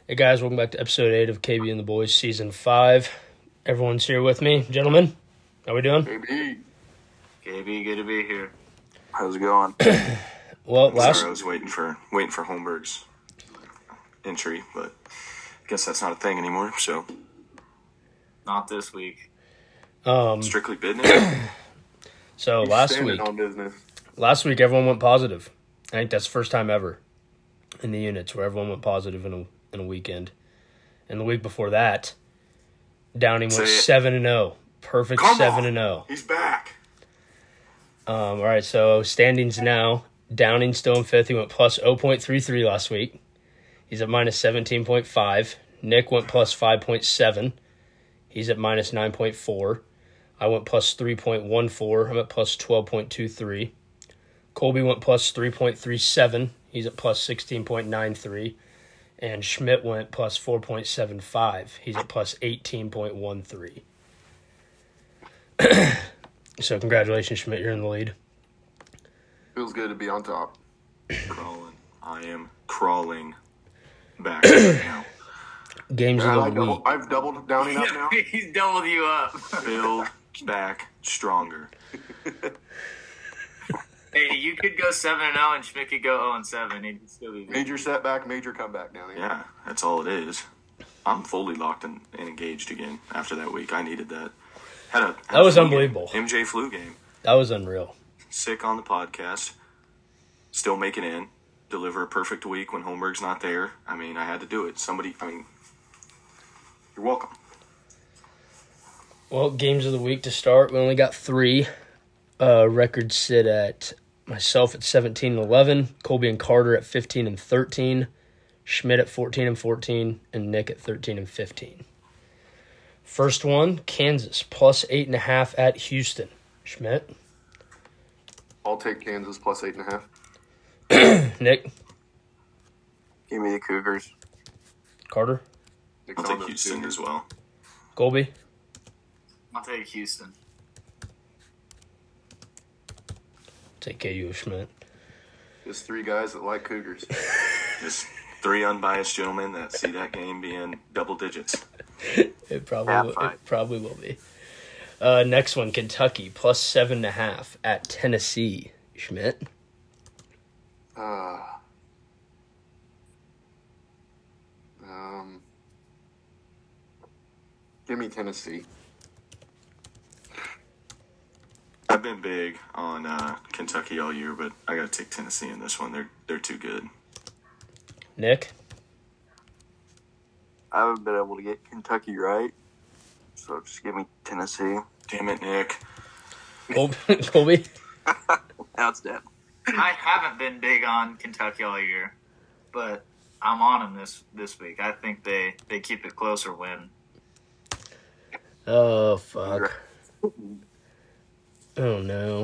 Hey guys, welcome back to episode 8 of KB and the Boys season 5. Everyone's here with me. Gentlemen, how we doing? KB, good to be here. How's it going? Well, Sorry, I was waiting for Holmberg's entry, but I guess that's not a thing anymore, so. Not this week. Strictly business? So last week everyone went positive. I think that's the first time ever in the units where everyone went positive in a weekend. And the week before that, Downing went 7-0. Perfect 7-0. He's back. All right, so standings now. Downing still in 5th. He went plus 0.33 last week. He's at minus 17.5. Nick went plus 5.7. He's at minus 9.4. I went plus 3.14. I'm at plus 12.23. Colby went plus 3.37. He's at plus 16.93. And Schmidt went plus 4.75. He's at plus 18.13. So congratulations, Schmidt. You're in the lead. Feels good to be on top. Crawling. I am crawling back right now. Games of the week. I've doubled Downing up now. He's doubled you up. Build back stronger. Hey, you could go 7-0 and Schmidt could go 0-7. He'd still be good. Major setback, major comeback, Downing. Yeah, that's all it is. I'm fully locked and engaged again after that week. I needed that. That was unbelievable. MJ flu game. That was unreal. Sick on the podcast. Still making in. Deliver a perfect week when Holmberg's not there. I mean, I had to do it. You're welcome. Well, games of the week to start. We only got 3. Records sit at myself at 17-11, Colby and Carter at 15-13, Schmidt at 14-14, and Nick at 13-15. First one, Kansas plus 8.5 at Houston. Schmidt. I'll take Kansas plus 8.5. Nick. Give me the Cougars. Carter. I'll take Houston as well. Colby. I'll take Houston. Take KU, Schmidt. Just 3 guys that like Cougars. Just 3 unbiased gentlemen that see that game being double digits. It probably will be. Next one, Kentucky plus 7.5 at Tennessee. Schmidt. Give me Tennessee. I've been big on Kentucky all year, but I got to take Tennessee in this one. They're too good. Nick. I haven't been able to get Kentucky right, so just give me Tennessee. Damn it, Nick. Colby. Now it's dead. I haven't been big on Kentucky all year, but I'm on them this week. I think they keep it close or win. Oh, fuck. Oh, no.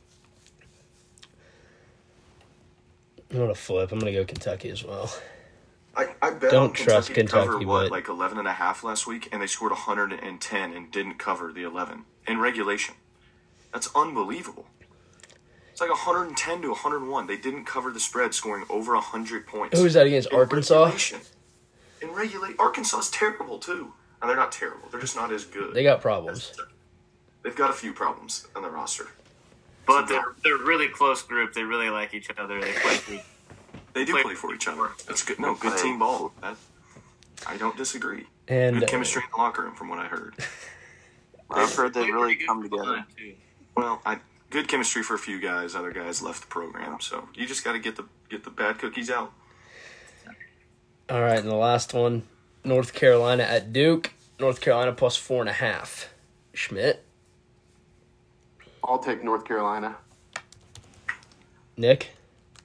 I'm going to flip. I'm going to go Kentucky as well. I bet Don't on trust Kentucky Kentucky, to cover, but... like 11.5 last week, and they scored 110 and didn't cover the 11 in regulation. That's unbelievable. It's like 110 to 101. They didn't cover the spread, scoring over 100 points. Who was that against? Arkansas? In regulation. Arkansas is terrible, too. And they're not terrible. They're just not as good. They got problems. They've got a few problems on their roster. But they're a really close group. They really like each other. They play for each other. That's good. No, good team ball. I don't disagree. And good chemistry in the locker room, from what I heard. I've heard they really come together. Well, good chemistry for a few guys. Other guys left the program, so you just got to get the bad cookies out. All right, and the last one, North Carolina at Duke. North Carolina plus 4.5. Schmidt. I'll take North Carolina. Nick.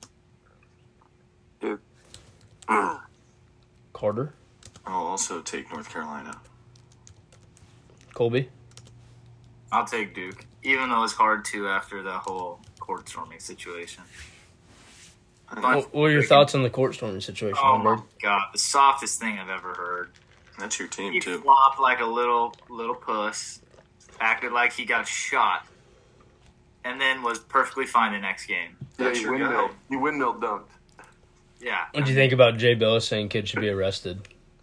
Duke. Carter. I'll also take North Carolina. Colby. I'll take Duke, even though it's hard to after the whole court storming situation. What are your thoughts on the court storming situation, Oh Holmberg? my god, the softest thing I've ever heard. That's your team, He too. flopped like a little puss, acted like he got shot, and then was perfectly fine the next game. Yeah, he windmill dunked. Yeah. What do you think about Jay Billis saying kids should be arrested?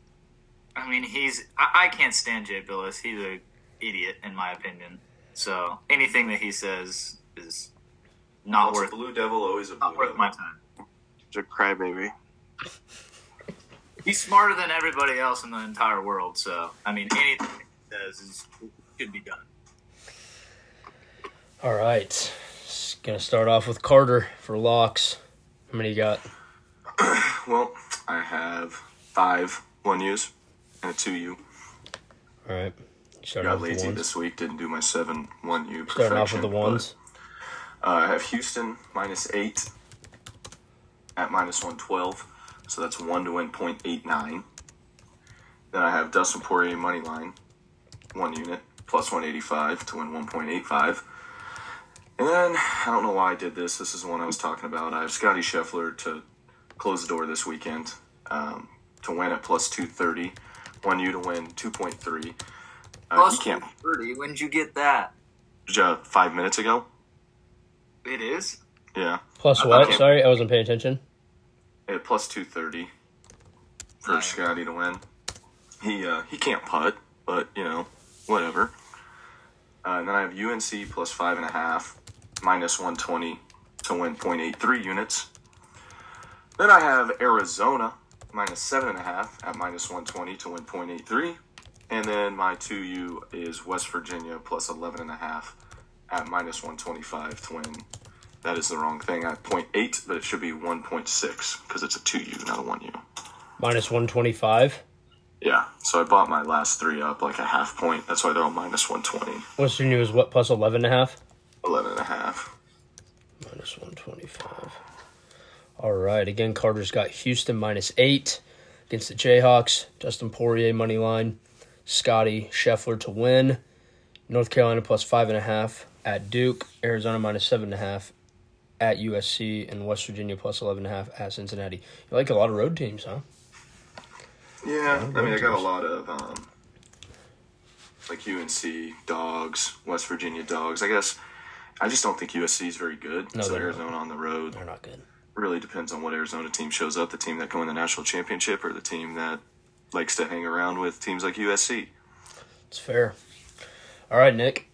I mean, I can't stand Jay Billis. He's an idiot, in my opinion. So anything that he says is not Once worth a Blue Devil, always a Blue not worth Devil. my time. He's a crybaby. He's smarter than everybody else in the entire world. So I mean, anything he says should be done. All right. Gonna start off with Carter for locks. How many you got? Well, I have 5 1Us and a 2U. All right. Starting Got off with the lazy ones. this week, didn't do my 7 1U perfection. Starting off with the ones. but, I have Houston -8 at -112, so that's 1 to win 0.89. Then I have Dustin Poirier money line, 1 unit, +185 to win 1.85. And then, I don't know why I did this. This is the one I was talking about. I have Scotty Scheffler to close the door this weekend to win at +230. 1U to win 2.3. Plus He can't. 30. When did you get that? 5 minutes ago? It is. Yeah. Plus I what? can't- Sorry, I wasn't paying attention. At +230 for Nice. Scotty to win. He can't putt, but whatever. And then I have UNC +5.5, -120 to win 0.83 units. Then I have Arizona -7.5 at -120 to win 0.83. And then my 2U is West Virginia +11.5 at -125 to win. That is the wrong thing at 0.8, but it should be 1.6 because it's a 2U, not a 1U. -125. Yeah, so I bought my last 3 up like a half point. That's why they're all -120. Western U is what? Plus 11.5. 11.5. -125. All right. Again, Carter's got Houston -8 against the Jayhawks. Dustin Poirier money line. Scotty Scheffler to win. North Carolina +5.5 at Duke. Arizona -7.5 at USC, and West Virginia +11.5 at Cincinnati. You like a lot of road teams, huh? Yeah, I mean, I got a lot of like UNC dogs, West Virginia dogs. I guess I just don't think USC is very good. No, so they're Arizona on the road They're not good. really depends on what Arizona team shows up. The team that can win the national championship or the team that likes to hang around with teams like USC. It's fair. All right, Nick.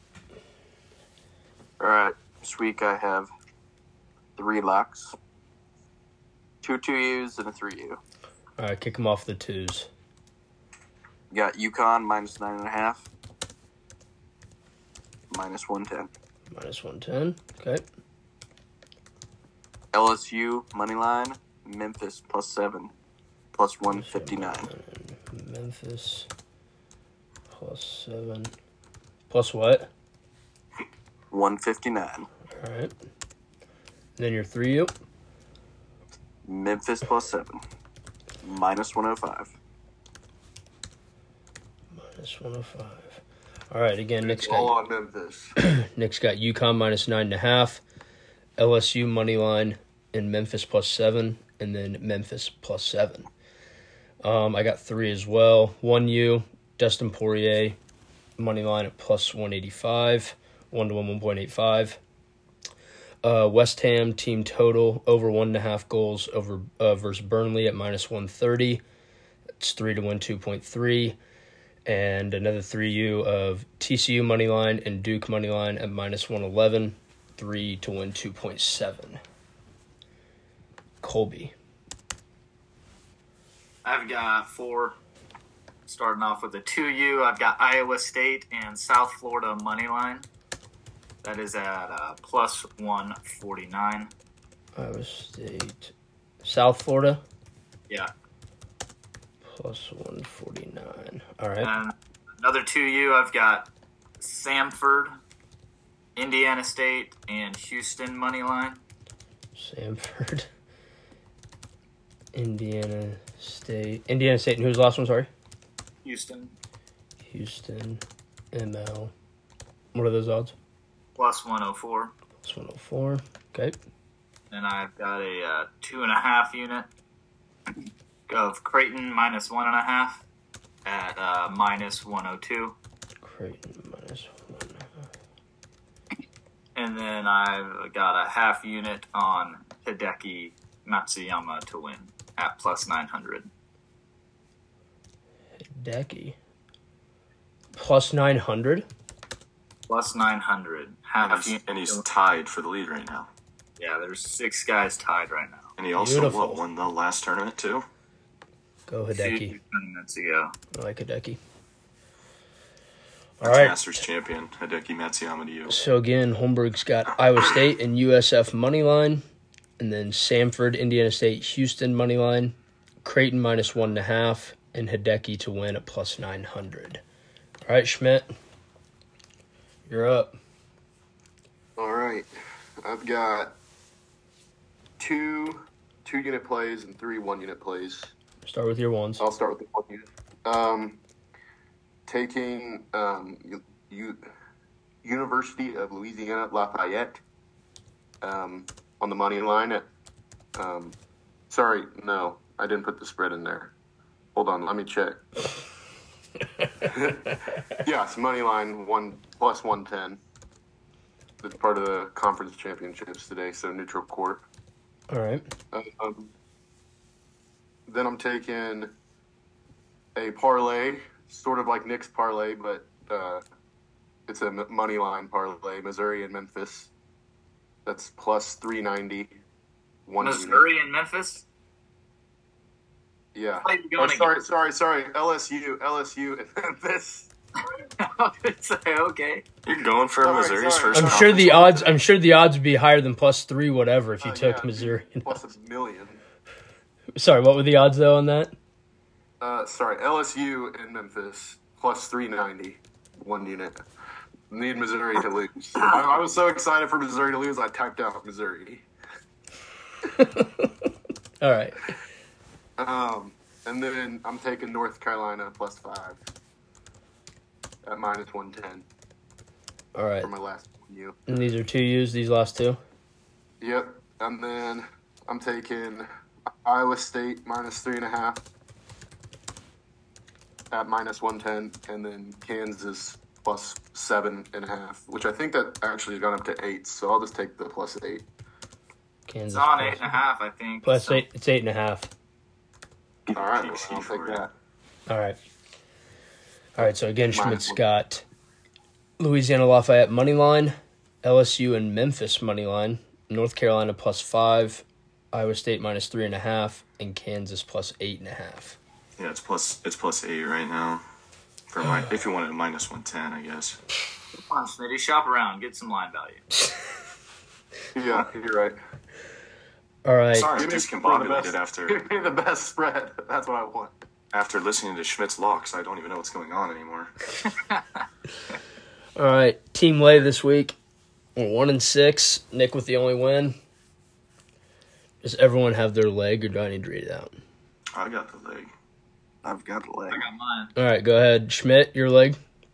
All right. This week I have 3 locks, 2 2Us, and a 3U. All right, kick them off the twos. You got UConn -9.5, -110. -110. Okay. LSU moneyline, Memphis +7, +159. Memphis +7. Plus what? 159. All right. Then your 3U. Memphis +7, -105. -105. All right. Again, Nick's All got on Memphis. Nick's got UConn -9.5, LSU money line, and Memphis +7, and then Memphis +7. I got 3 as well. 1U, Dustin Poirier money line at +185, 1 to 1.85. West Ham team total over 1.5 goals over versus Burnley at -130. It's 3 to win 2.3. And another 3U of TCU money line and Duke money line at -111, 3 to win 2.7. Colby. I've got 4. Starting off with the 2U, I've got Iowa State and South Florida money line. That is at +149. Iowa State. South Florida Yeah. +149. All right. And another 2U, I've got Samford, Indiana State, and Houston money line. Samford. Indiana State. Indiana State, and who's the last one, sorry? Houston, Houston. ML. What are those odds? +104. +104. Okay. And I've got a 2.5 unit of Creighton -1.5 at -102. Creighton -1. And then I've got a half unit on Hideki Matsuyama to win at +900. Hideki. Plus 900. Plus 900. And he's tied for the lead right now. Yeah, there's 6 guys tied right now. And he also Beautiful. won the last tournament too. Go 2 Hideki. tournaments ago. I like Hideki. All right. Masters champion Hideki Matsuyama to you. So again, Holmberg's got Iowa State and USF money line, and then Samford, Indiana State, Houston money line, Creighton minus 1.5, and Hideki to win at plus 900. All right, Schmidt, you're up. All right. I've got 2 2-unit plays and 3 1-unit plays. Start with your ones. I'll start with the 1 unit. Taking University of Louisiana Lafayette on the money line at. Sorry, no, I didn't put the spread in there. Hold on, let me check. Yes, money line 1 plus 110. It's part of the conference championships today, so neutral court. All right. Then I'm taking a parlay, sort of like Nick's parlay, but it's a money line parlay. Missouri and Memphis. That's plus 390. Missouri and Memphis? Yeah. Why are you going Sorry. LSU and Memphis. I would say, okay. You're going for Sorry, Missouri's sorry. first. I'm sure the odds would be higher than plus 3 whatever if you took Yeah, Missouri. Plus a million. Sorry, what were the odds though on that? LSU and Memphis plus 390, 1 unit. Need Missouri to lose. I was so excited for Missouri to lose, I typed out Missouri. All right. And then I'm taking North Carolina plus 5 at minus 110 All right. for my last U. And these are 2 U's, these last 2? Yep. And then I'm taking Iowa State minus 3.5 at minus 110, and then Kansas plus 7.5, which I think that actually has gone up to 8. So I'll just take the plus 8. Kansas. It's on 8.5, I think. Plus So- 8, it's 8.5. All right, TC I'll for take it. that. All right. All right, so again, Minus Schmidt's 1. got Louisiana Lafayette money line, LSU and Memphis money line, North Carolina plus 5, Iowa State minus 3.5, and Kansas plus 8.5. Yeah, it's plus 8 right now. For if you wanted a minus 110, I guess. Come on, Smitty, shop around, get some line value. Yeah, you're right. All right. Sorry, I'm Give me the discombobulated best- after Give me the best spread. That's what I want. listening to Schmidt's locks. I don't even know what's going on anymore. All right, team lay this week. We're 1-6. Nick with the only win. Does everyone have their leg, or do I need to read it out? I got the leg. I've got the leg. I got mine. All right, go ahead. Schmidt, your leg.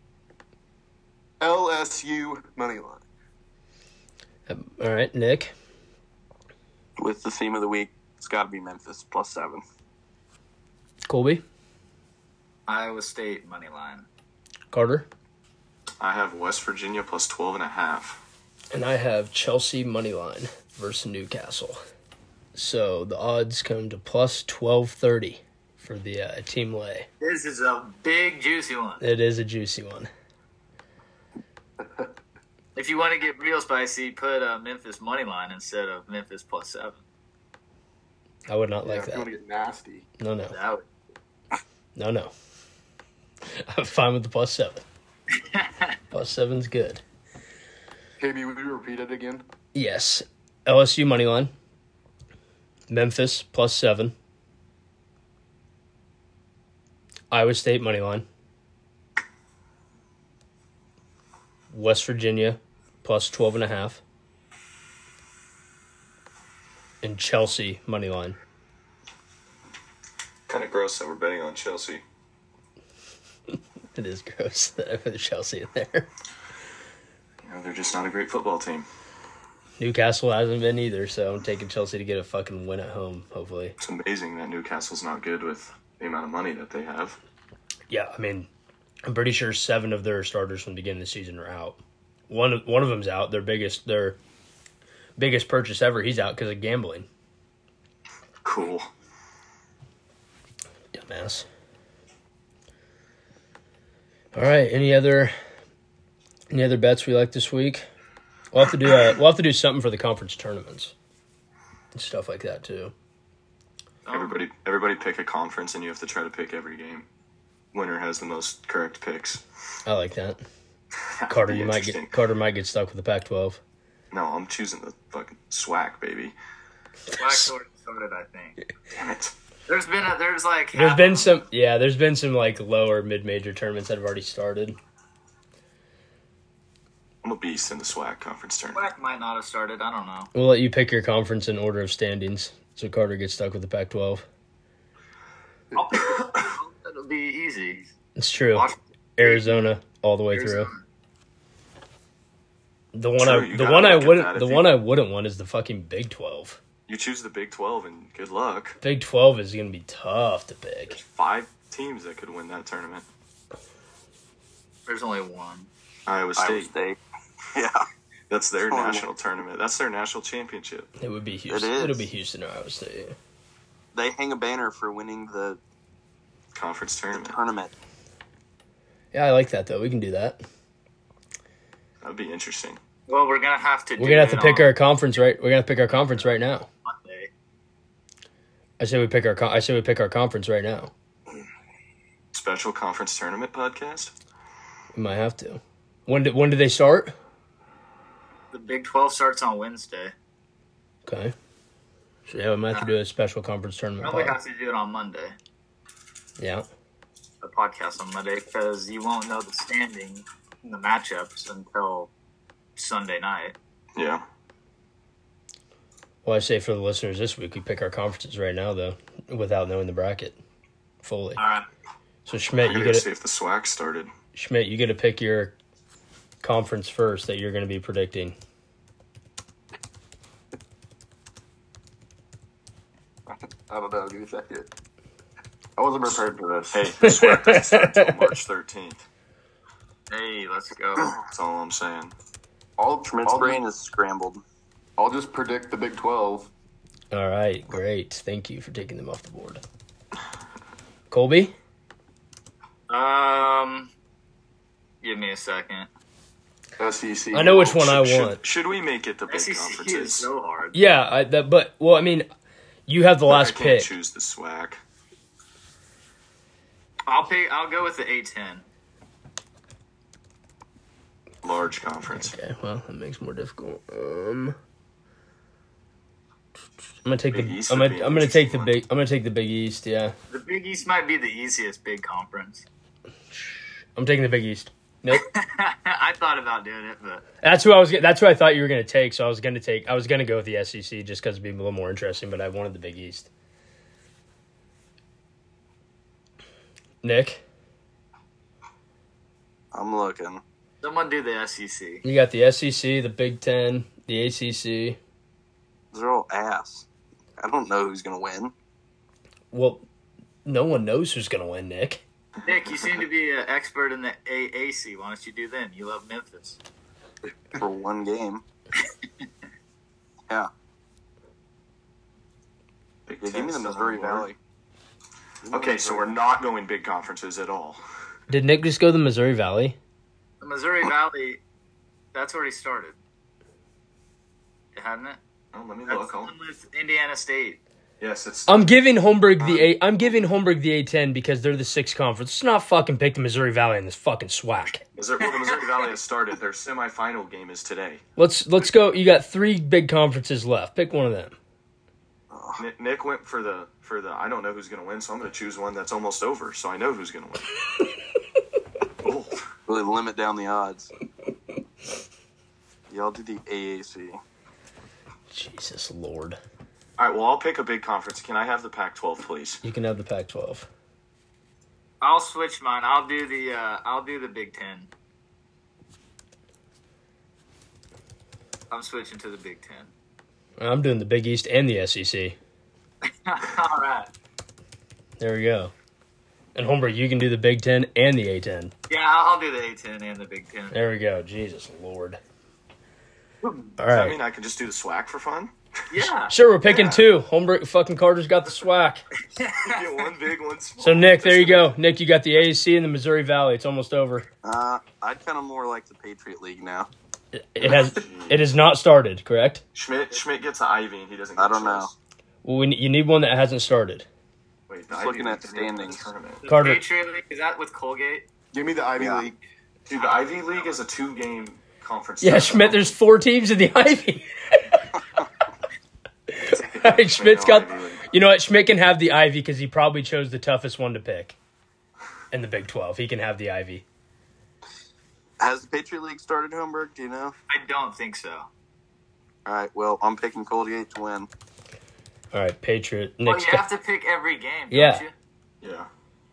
LSU money line. All right, Nick. With the theme of the week, it's got to be Memphis plus 7. Colby. Iowa State money line. Carter. I have West Virginia plus 12.5. And I have Chelsea money line versus Newcastle. So the odds come to plus 1230 for the team lay. This is a big, juicy one. It is a juicy one. If you want to get real spicy, put Memphis money line instead of Memphis plus 7. I would not Yeah, like if you want that. to get nasty. No. That would No. I'm fine with the plus 7. Plus 7's good. KB, would you repeat it again? Yes. LSU money line. Memphis plus 7. Iowa State money line. West Virginia plus 12.5. And Chelsea money line. Kind of gross that we're betting on Chelsea. It is gross that I put Chelsea in there. You know, they're just not a great football team. Newcastle hasn't been either, so I'm taking Chelsea to get a fucking win at home, hopefully. It's amazing that Newcastle's not good with the amount of money that they have. Yeah, I mean, I'm pretty sure 7 of their starters from the beginning of the season are out. One of them's out. Their biggest purchase ever. He's out because of gambling. Cool. Dumbass. All right. Any other bets we like this week? We'll have to do something for the conference tournaments and stuff like that too. Everybody pick a conference, and you have to try to pick every game. Winner has the most correct picks. I like that. That'd Carter, be interesting. Carter might get stuck with the Pac-12. No, I'm choosing the fucking SWAC, baby. Black Sword started, I think. Damn it. There's been some like lower mid-major tournaments that have already started. I'm a beast in the SWAC conference tournament. Black might not have started. I don't know. We'll let you pick your conference in order of standings, so Carter gets stuck with the Pac-12. I'll pick it'll be easy. It's true. Washington, Arizona all the way Arizona. through. The True, one I you wouldn't want is the fucking Big 12. You choose the Big 12, and good luck. Big 12 is going to be tough to pick. There's 5 teams that could win that tournament. There's only one. Iowa State. Yeah. That's their national tournament. That's their national championship. It would be Houston. It is. It'll be Houston or Iowa State. They hang a banner for winning the Conference tournament. tournament. Yeah, I like that though. We can do that. That would be interesting. Well, we're gonna have to. We're gonna have to pick our conference right. We're gonna pick our conference right now. Monday. I say we pick our conference right now. Special conference tournament podcast? We might have to. When do they start? The Big 12 starts on Wednesday. Okay. So yeah, we might have to do a special conference tournament. Probably pod. have to do it on Monday. Yeah. The podcast on Monday because you won't know the standing and the matchups until Sunday night. Yeah. Well, I say for the listeners this week, we pick our conferences right now though, without knowing the bracket fully. All right. So Schmidt, I gotta see if the SWAC started. Schmidt, you get to pick your conference first that you're going to be predicting. I don't know. Give me a second. I wasn't prepared for this. Hey, the SWAC doesn't start until March 13th. Hey, let's go. That's all I'm saying. Schmidt's brain is scrambled. I'll just predict the Big 12. All right, great. Thank you for taking them off the board. Colby? Give me a second. SEC. I know which one I want. Should we make it the big SEC conferences? is so hard. Yeah, I mean, you have the last I can't pick. choose the SWAC. I'll go with the A10. Large conference. Okay, well, that makes it more difficult. I'm gonna take Big the. East I'm would be gonna take the interesting big. I'm gonna take the Big East. Yeah, The Big East might be the easiest big conference. I'm taking the Big East. Nope. I thought about doing it, but That's who I thought you were gonna take. So I was gonna go with the SEC just because it'd be a little more interesting. But I wanted the Big East. Nick, I'm looking. someone do the SEC. you got the SEC, the Big Ten, the ACC. They're all ass. I don't know who's going to win. Well, no one knows who's gonna win, Nick. Nick, you seem to be an expert in the AAC. Why don't you do them? You love Memphis. For one game. Yeah. Big Yeah, give Ten me the still Missouri on board. Valley. Okay, so we're not going big conferences at all. Did Nick just go to the Missouri Valley? The Missouri Valley, that's already started. Hadn't it? Oh, let me That's look. the one with Indiana State. Yes, it's. I'm giving Holmberg the A10 because they're the 6th conference. Let's not fucking pick the Missouri Valley in this fucking SWAC. The Missouri Valley has started. Their semifinal game is today. Let's go. You got 3 big conferences left. Pick one of them. Nick went for the. I don't know who's going to win, so I'm going to choose one that's almost over, so I know who's going to win. Oh. Really limit down the odds. Y'all do the AAC. Jesus Lord. All right, well, I'll pick a big conference. Can I have the Pac-12, please? You can have the Pac-12. I'll switch mine. I'll do the Big Ten. I'm switching to the Big Ten. I'm doing the Big East and the SEC. All right. There we go. And Holmberg, you can do the Big Ten and the A10. Yeah, I'll do the A10 and the Big Ten. There we go. Jesus Lord. All Does that right. mean I can just do the SWAC for fun? Yeah. Sure, we're picking Yeah. 2. Holmberg fucking Carter's got the SWAC. You get one big, one small. So, Nick, there you go. Nick, you got the AAC and the Missouri Valley. It's almost over. I'd kind of more like the Patriot League now. It has not started, correct? Schmidt gets an Ivy and he doesn't get I don't know. chess. Well, you need one that hasn't started. Wait, the Just Ivy looking League at didn't even win the standings. tournament. The Carter. Patriot League, is that with Colgate? Give me the Ivy Yeah. League. Dude, the Ivy League is a 2-game conference. Yeah, tournament. Schmidt, there's 4 teams in the Ivy. All right, Schmidt's got... Ivy League. You know what? Schmidt can have the Ivy because he probably chose the toughest one to pick in the Big 12. He can have the Ivy. Has the Patriot League started, Holmberg? Do you know? I don't think so. All right, well, I'm picking Colgate to win. All right, Patriot. Well, Nick's you got... have to pick every game, Yeah. don't you? Yeah.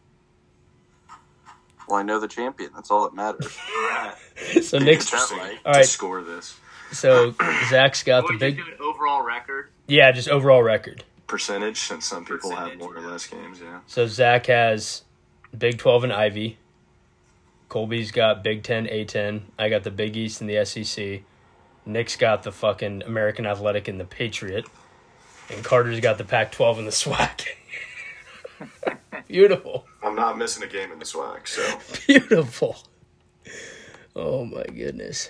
Well, I know the champion. That's all that matters. So Be Nick's... interesting All right. to score this. So Zach's got the What did big... you do, an overall record? Yeah, just overall record. Percentage, since some people have Percentage, more or yeah. less games, yeah. So Zach has Big 12 and Ivy. Colby's got Big 10, A10. I got the Big East and the SEC. Nick's got the fucking American Athletic and the Patriot. And Carter's got the Pac-12 and the SWAC. Beautiful. I'm not missing a game in the SWAC, so Beautiful. Oh my goodness.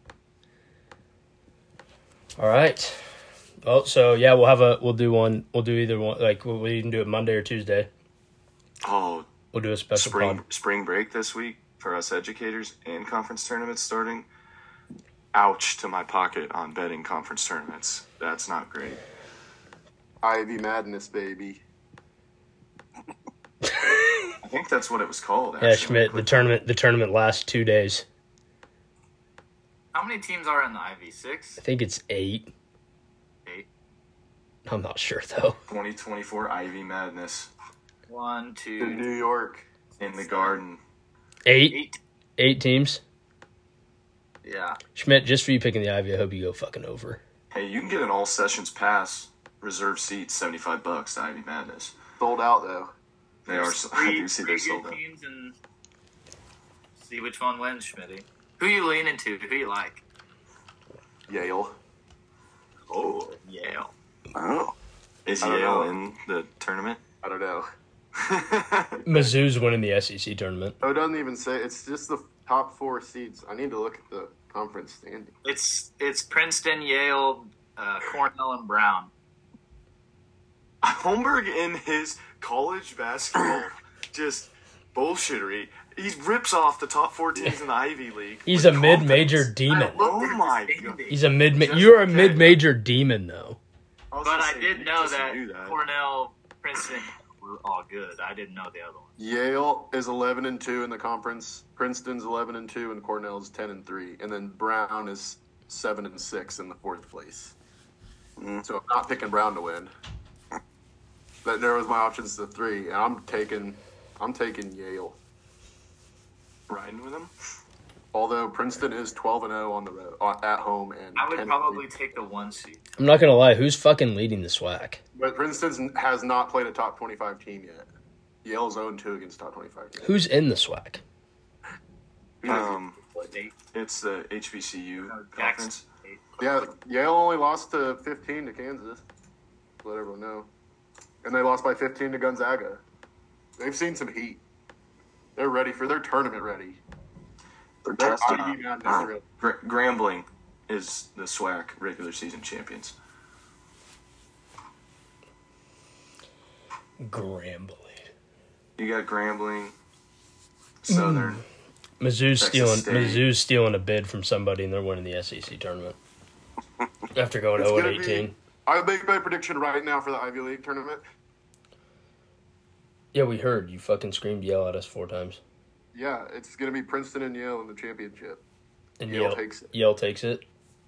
All right. Oh, so yeah, we'll do either one. Like we can do it Monday or Tuesday. oh, We'll do a special pod. spring break this week for us educators and conference tournaments starting. Ouch to my pocket on betting conference tournaments. That's not great. Ivy Madness, baby. I think that's what it was called. Yeah, Actually. Schmidt. The tournament lasts 2 days. How many teams are in the Ivy? 6? I think it's 8. 8? I'm not sure though. 2024 Ivy Madness 1, To 2, New York. in the Garden. 8. 8. 8 teams. Yeah. Schmidt, just for you picking the Ivy, I hope you go fucking over. Hey, you can get an all sessions pass, reserve seats, $75 to Ivy Madness. Sold out, though. They are. I do see they're three sold good out. teams and see which one wins, Schmitty. Who you leaning to? Who you like? Yale. Oh, yeah. Oh. Is I don't Yale know. in the tournament? I don't know. Mizzou's winning the SEC tournament. Oh, it doesn't even say. It's just the top 4 seeds. I need to look at the conference standing. It's Princeton, Yale, Cornell, and Brown. Holmberg in his college basketball just bullshittery. He rips off the top 4 teams in the Ivy League. He's with a mid-major confidence. demon. I looked Oh at the my standings, God. He's a mid. Just You're a okay. mid-major demon though. was But gonna I say, did Nick know doesn't that, do that. Cornell, Princeton were all good. I didn't know the other ones. Yale is 11-2 in the conference. Princeton's 11-2, and Cornell's 10-3. And then Brown is 7-6 in the 4th place. So I'm not picking Brown to win. That narrows my options to 3, and I'm taking Yale. Riding with him? Although Princeton is 12-0 on the road at home, and I would 10-3. probably take the 1 seed. I'm not gonna lie. Who's fucking leading the SWAC? But Princeton has not played a top 25 team yet. Yale's 0-2 against top 25 teams. Who's in the SWAC? Eight. It's the HBCU Jackson. conference. Eight. Yeah, Yale only lost to 15 to Kansas. Let everyone know. And they lost by 15 to Gonzaga. They've seen some heat. They're ready for their tournament ready. They're They're testing. Ivy Madness ready. Grambling is the SWAC regular season champions. Grambling. You got Grambling, Southern. Mizzou's Texas State. stealing a bid from somebody, and they're winning the SEC tournament after going It's 0 and gonna be- 18. I make my prediction right now for the Ivy League tournament. Yeah, we heard you fucking screamed yell at us 4 times, Yeah, it's going to be Princeton and Yale in the championship and Yale takes it. Yale takes it.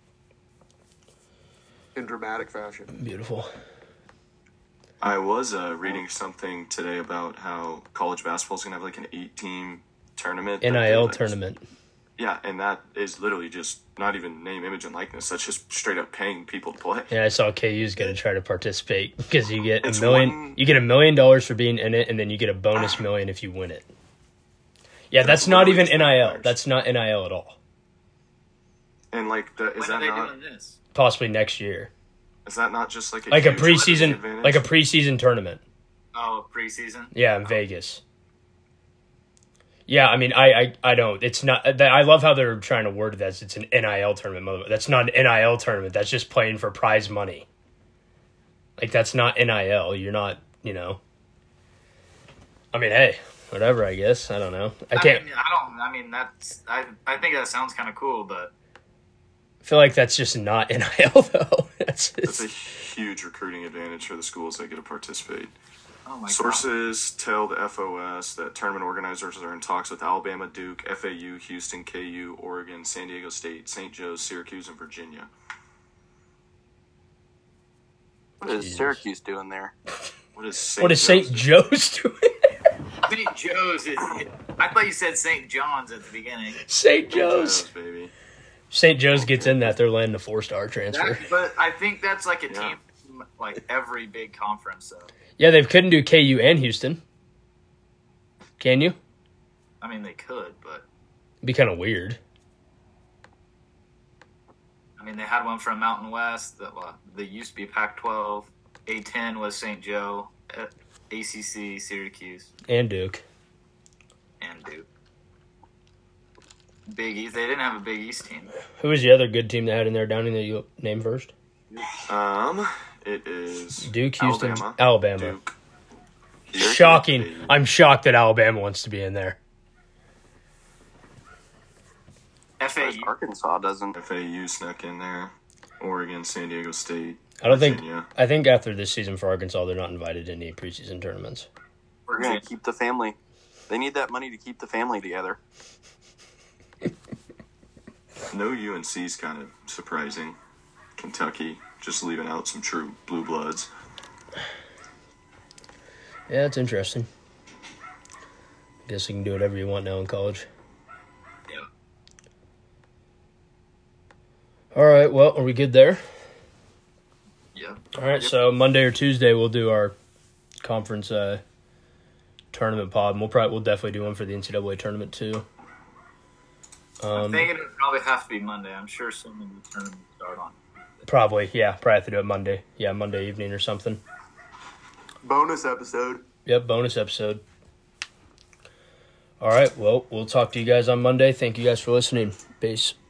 in dramatic fashion. Beautiful. I was reading something today about how college basketball is going to have like an 8-team tournament. that they, NIL like, tournament. Yeah, and that is literally just not even name, image, and likeness. That's just straight up paying people to play. Yeah, I saw KU's going to try to participate because you get It's $1 million. one- You get $1 million for being in it, and then you get a bonus million if you win it. Yeah, that's That's not even literally NIL. players. That's not NIL at all. And like, is When that are they not? doing this? Possibly next year. Is that not just like a Like a huge recruiting preseason, advantage? like a preseason tournament. Oh, preseason. Yeah, in Vegas. Yeah, I mean, I don't. It's not. I love how they're trying to word it as it's an NIL tournament. That's not an NIL tournament. That's just playing for prize money. Like, that's not NIL. You're not, you know. I mean, hey, whatever, I guess. I don't know. I can't. I mean, that's. I think that sounds kind of cool, but feel like that's just not NIL, though. That's a huge recruiting advantage for the schools that get to participate. oh my god. Sources tell the FOS that tournament organizers are in talks with Alabama, Duke, FAU, Houston, KU, Oregon, San Diego State, St. Joe's, Syracuse, and Virginia. What is Syracuse doing there? What is St. What is St. Joe's doing? St. Joe's is. I thought you said St. John's at the beginning. St. Joe's. baby. St. Joe's gets in that. They're landing a 4-star transfer. But I think that's like a Yeah. team, like every big conference. So Yeah, they couldn't do KU and Houston. Can you? I mean, they could, but It'd be kind of weird. I mean, they had one from Mountain West. That used to be Pac-12. A-10 was St. Joe. ACC, Syracuse, And Duke. and Duke. Big East. They didn't have a Big East team. Who was the other good team they had in there, Downing, that you named first? It is Duke, Houston, Alabama. Alabama. Duke. Houston, Shocking. KU. I'm shocked that Alabama wants to be in there. FAU. Arkansas doesn't. FAU snuck in there. Oregon, San Diego State. I don't think. Virginia. I think after this season for Arkansas, they're not invited to any preseason tournaments. We're going to keep the family. They need that money to keep the family together. No UNC's kind of surprising. Kentucky just leaving out some true blue bloods. Yeah, it's interesting. Guess you can do whatever you want now in college. Yeah. All right. Well, are we good there? Yeah. All right. So Monday or Tuesday we'll do our conference tournament pod. And we'll definitely do one for the NCAA tournament too. I'm thinking it would probably have to be Monday. I'm sure some of the tournament start on. Probably have to do it Monday. Yeah, Monday evening or something. Bonus episode. Yep, bonus episode. All right. Well, we'll talk to you guys on Monday. Thank you guys for listening. Peace.